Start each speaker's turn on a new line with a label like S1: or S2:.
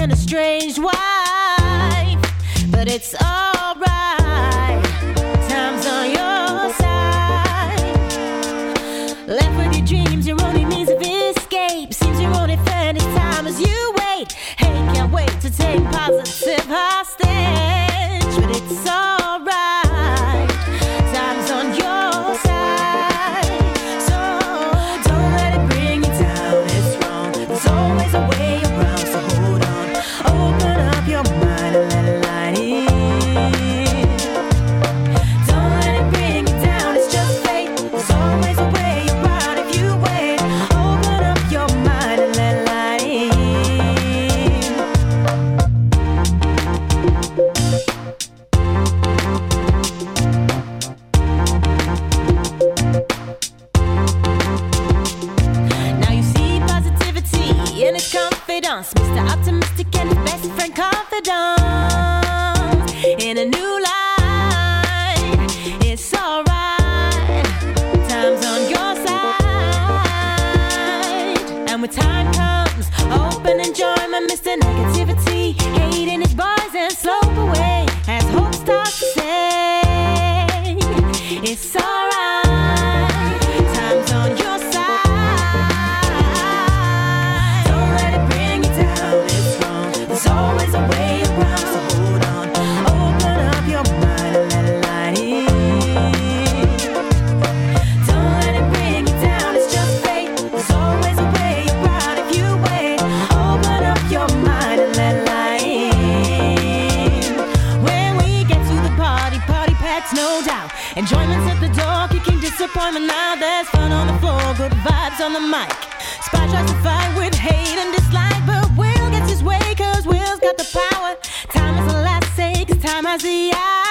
S1: and a strange wife, but it's alright. Time's on your side. Left with your dreams, your only means of escape. Seems your only friend is time as you wait. Hey, can't wait to take positive hostage, but it's alright. Time's on your side, so don't let it bring you down. It's wrong. There's always a way around, so hold on. Open up your mind and let it light in. Don't let it bring you down. It's just fate. There's always a way around if you wait. Open up your mind and let it light in. Now you see positivity in his confidence, Mr. Optimistic and his best friend confidant. In a new light, it's alright. Time's on your side, and when time comes, open enjoyment, Mr. Negativity, hating his boys and slope away as hope starts to say, it's alright. Time's on your side. Don't let it bring you down. It's wrong. There's always a way around, so hold on. Open up your mind and let it light in. Don't let it bring you down. It's just fate. There's always a way around if you wait. Open up your mind and let it light in. When we get to the party packs, no doubt. Enjoyment's at the door, kicking disappointment now. There's fun on the floor, good vibes on the mic. Spot tries to fight with hate and dislike, but Will gets his way, cause Will's got the power. Time is the last say, cause time has the eye.